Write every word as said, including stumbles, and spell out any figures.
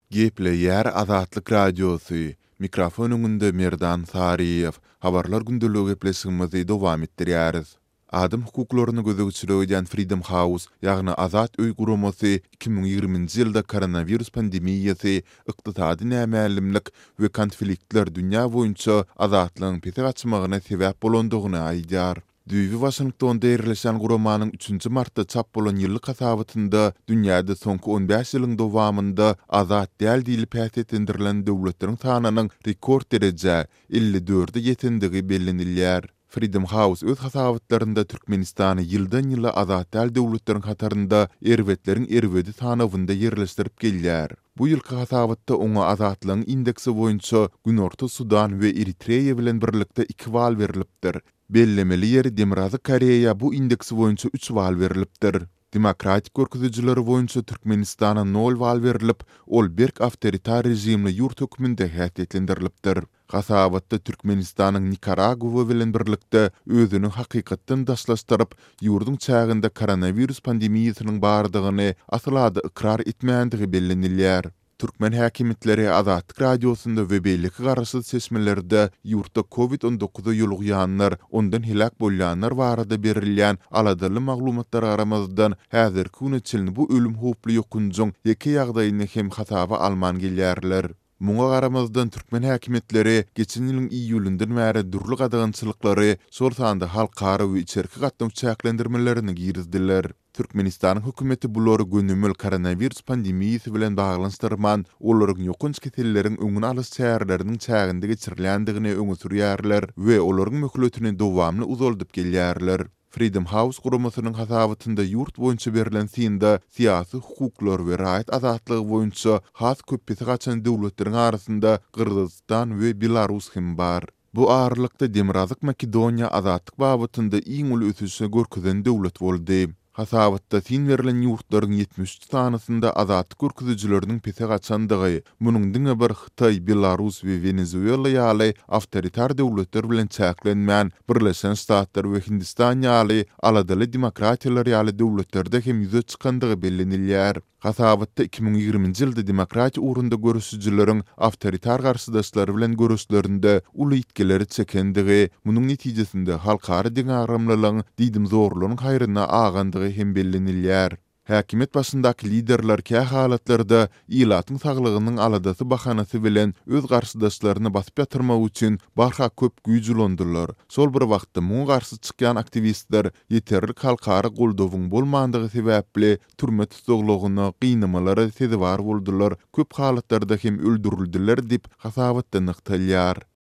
Geple yer Azatlyk Radiosu. Mikrofon öňünde Merdan Sariýew. Habarlar gündüligi gepleşigimizi dowam etdirýäris. Adam hukuklaryny gözegçiligi edýän Freedom House, ýagny Azat öý guramasy iki bin ýigriminji ýylda koronavirus pandemiýasy, ykdysady nämälimlik we konfliktler dünýä boýunça azatlygyň pete gaçmagyna sebäp bolandygyny aýdýar. Düýbi Washingtonda ýerleşen guramanyň üçünji martda çap bolan ýyllyk hasabynda dünýäde soňky on beş ýylyň dowamynda azat däl diýilip häsiýetlendirilen döwletleriň sanynyň rekord derejä elli dörde ýetendigi bellenilýär. Freedom House öz hasabatlarında Türkmenistany ýyldan ýyla azat däl döwletleriň hatarynda erwetleriň erwedi sanawynda ýerleşdirip gelýär. Bu ýylky hasabatda oňa azatlygyň indeksi boýunça Günorta Sudan we Eritreýa bilen birlikde iki bal berilipdir. Bellemeli ýeri Demirazy Koreýa bu indeksi boýunça üç bal berilipdir. Demokratik görkezüjileri boýunça Türkmenistana nol bal berilip, ol berk awtoritar rejimli ýurt hökmünde häsiýetlendirilipdir. Hasabatda Türkmenistanyň Nikaragua bilen birlikde özüni hakykatdan daşlaşdyryp, ýurdun çäginde koronavirus pandemiýasynyň bardygyny asylada ikrar etmänligi bellenilýär. Türkmen häkimetleri Azatlyk Radiosunda we beýleki garaşy seçmelerde ýurtda covid on dokuza ýolugýanlar, ondan hilak bolýanlar barada berilýän aladaly maglumatlar aramazdan häzirki güne bu ölüm howply ýokunjyň ýeke ýagdaýyny hem hasaba alman gelýärler. Muňa garamazdan Türkmen häkimetleri geçen ýylyň iýulundan bäri durly gadagynçylyklary, şol sanda halkara we içerki gatnaş çäklendirmelerini girizdiler. Türkmenistanyň hökümeti bulary gönümmel koronavirus pandemiýasy bilen baglanyşdyrman, olaryň ýokunç keselleriň öňüni alys şäherleriniň çäginde geçirilendigini öňe sürýärler we olaryň möhletini dowamly uzaldyp gelýärler. Freedom House guramasynyň hasabatynda ýurt boýunça berilen synda syýasy hukuklar we raýat azatlygy boýunça has köpesi gaçan döwletleriň arasynda Kyrgyzstan we Belarus hem bar. Bu aralykda Demirazy Makedoniýa azatlyk babatynda iň uly ösüşe görkezen döwlet boldy. Hasabatda sin verilen ýurtlaryň ýetmiş üç sanysynda azatlyk görkezüjileriniň pese gaçandygy, munyň diňe bir Hytaý, Belarus we Venezuela ýaly awtoritar döwletler bilen çäklenmän Birleşen Ştatlar we Hindistan ýaly aladaly demokratiýalar ýaly döwletlerde hem ýüze çykandygy bellenilýär. Hasabatda iki bin ýigriminji ýylda demokratiýa ugrunda görüşjileriň awtoritar garşydaşlary bilen görüşlerinde uly ýetkileri çekendigi, munyň netijesinde halkara diň aramlaryň diýdim zorlugyň haýryna agandygy hem bellenilýär. Häkimet başyndaky liderler kä halatlarda ýylatyň saglygynyň aladasy bahanasy bilen öz garşydaşlaryny basyp ýatyrmak üçin barha köp güýj ulandylar. Şol bir wagtda muň garşy çykýan aktivistler ýeterlik halkara goldawyň bolmandygy sebäpli türme tutuglygyny gynamalara sezewar boldylar. Köp halatlarda hem öldürildiler diýip hasabatda nykdalýar.